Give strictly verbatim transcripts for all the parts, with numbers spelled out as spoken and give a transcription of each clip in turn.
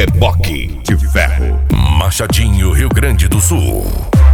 Reboque de Ferro, Machadinho, Rio Grande do Sul.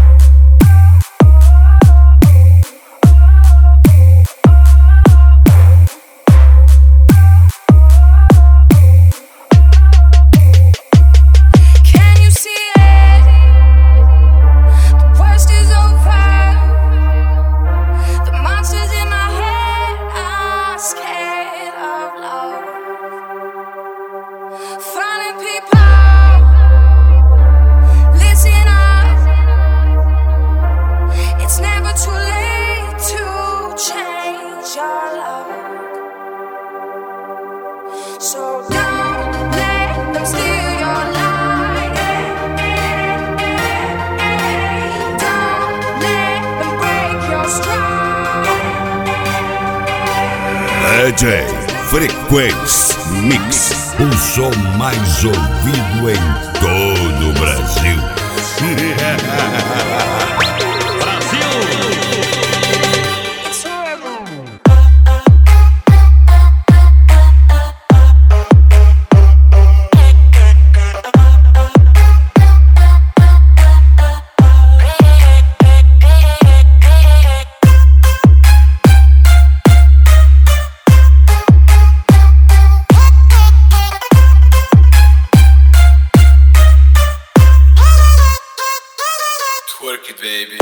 So don't let them steal your light. Don't let them break your stride. D J Frequência Mix, o som mais ouvido em todo o Brasil. Work it, baby.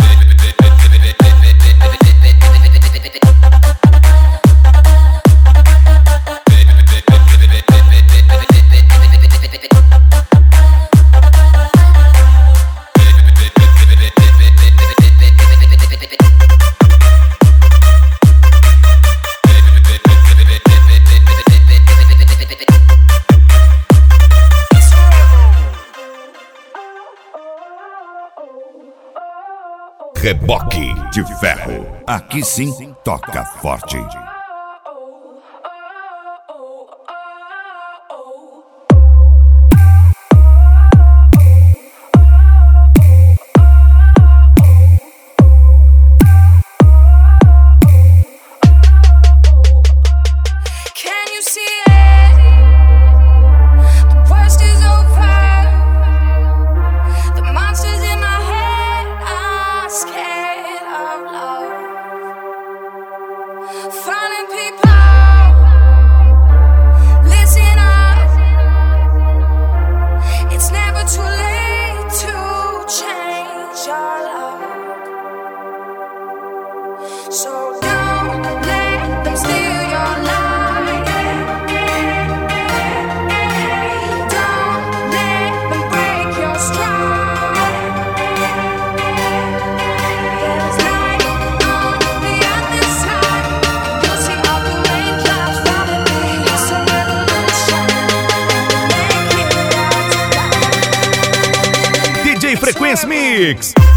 Reboque de Ferro, aqui sim toca forte. Finding people, listen up. It's never too late to change your love. So don't let them steal your light. Don't let them break your stride. There's light on the other side. You'll see all the rain clouds follow me. It's a revolution. Make it right. D J Frequência Mix.